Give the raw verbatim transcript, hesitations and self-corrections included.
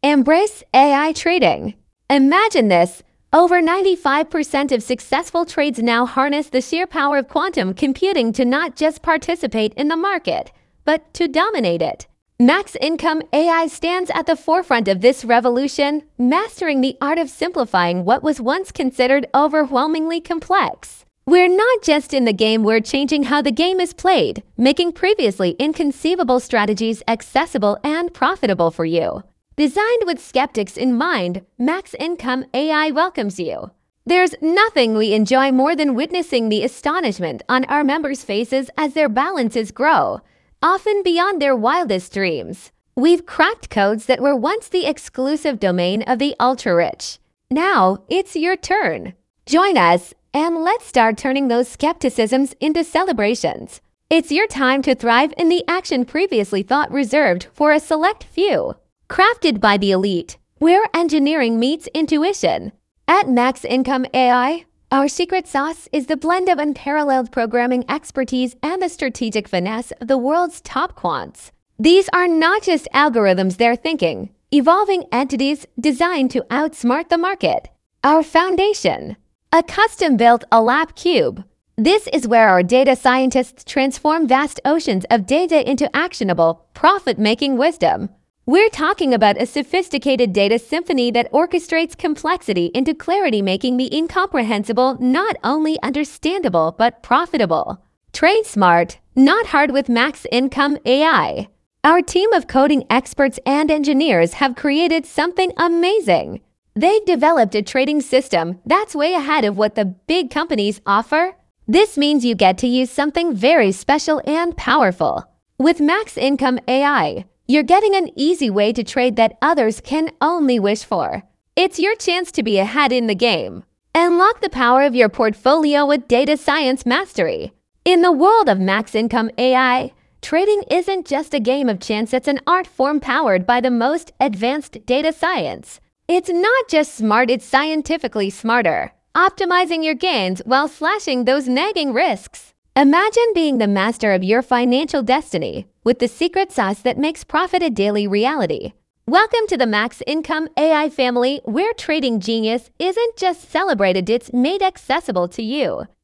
Embrace A I trading. Imagine this. Over ninety-five percent of successful trades now harness the sheer power of quantum computing to not just participate in the market, but to dominate it. Max Income A I stands at the forefront of this revolution, mastering the art of simplifying what was once considered overwhelmingly complex. We're not just in the game, we're changing how the game is played, making previously inconceivable strategies accessible and profitable for you. Designed with skeptics in mind, Max Income A I welcomes you. There's nothing we enjoy more than witnessing the astonishment on our members' faces as their balances grow, often beyond their wildest dreams. We've cracked codes that were once the exclusive domain of the ultra-rich. Now, it's your turn. Join us, and let's start turning those skepticisms into celebrations. It's your time to thrive in the action previously thought reserved for a select few. Crafted by the elite, where engineering meets intuition. At Max Income A I, our secret sauce is the blend of unparalleled programming expertise and the strategic finesse of the world's top quants. These are not just algorithms, they're thinking, evolving entities designed to outsmart the market. Our foundation, a custom-built Alap Cube. This is where our data scientists transform vast oceans of data into actionable, profit-making wisdom. We're talking about a sophisticated data symphony that orchestrates complexity into clarity, making the incomprehensible not only understandable but profitable. Trade smart, not hard with Max Income A I. Our team of coding experts and engineers have created something amazing. They've developed a trading system that's way ahead of what the big companies offer. This means you get to use something very special and powerful. With Max Income A I, you're getting an easy way to trade that others can only wish for. It's your chance to be ahead in the game. Unlock the power of your portfolio with data science mastery. In the world of Max Income A I, trading isn't just a game of chance, it's an art form powered by the most advanced data science. It's not just smart, it's scientifically smarter, optimizing your gains while slashing those nagging risks. Imagine being the master of your financial destiny with the secret sauce that makes profit a daily reality. Welcome to the Max Income A I family, where trading genius isn't just celebrated, it's made accessible to you.